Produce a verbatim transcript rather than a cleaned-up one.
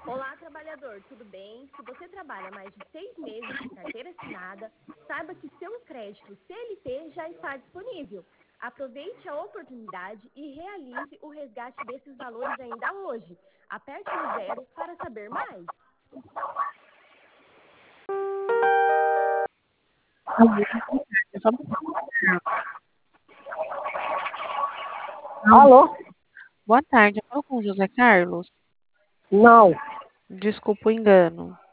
Olá, trabalhador, tudo bem? Se você trabalha mais de seis meses com carteira assinada, saiba que seu crédito C L T já está disponível. Aproveite a oportunidade e realize o resgate desses valores ainda hoje. Aperte no zero para saber mais. Alô? Boa tarde, eu falo com o José Carlos. Não. Desculpa o engano.